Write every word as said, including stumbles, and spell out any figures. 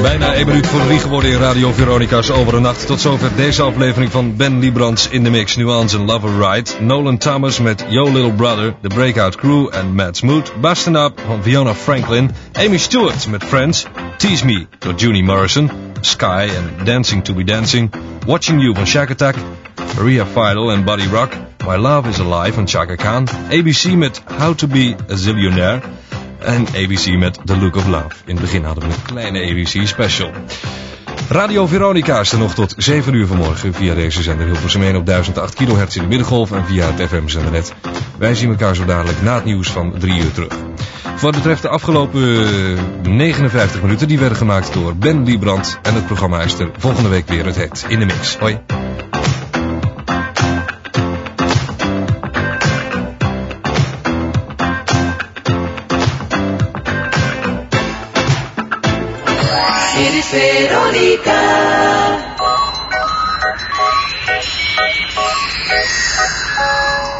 Bijna één minuut voor drie geworden in Radio Veronica's Over de Nacht. Tot zover deze aflevering van Ben Liebrands in de Mix. Nuance en Love a Ride. Nolan Thomas met Yo Little Brother. The Breakout Crew en Mad Smooth. Bustin' Up van Fiona Franklin. Amy Stewart met Friends. Tease Me door Juni Morrison. Sky en Dancing to be Dancing. Watching You van Shack Attack. Maria Fidel en Buddy Rock. My Love is Alive van Chaka Khan. A B C met How to be a Zillionaire. En A B C met The Look of Love. In het begin hadden we een kleine A B C special. Radio Veronica is er nog tot zeven uur vanmorgen via deze zender Hilversum één op duizend acht kilohertz in de middengolf en via het F M-zendernet. Wij zien elkaar zo dadelijk na het nieuws van drie uur terug. Wat betreft de afgelopen negenenvijftig minuten, die werden gemaakt door Ben Liebrand. En het programma is er volgende week weer het het in de mix. Hoi. Dit is Veronica.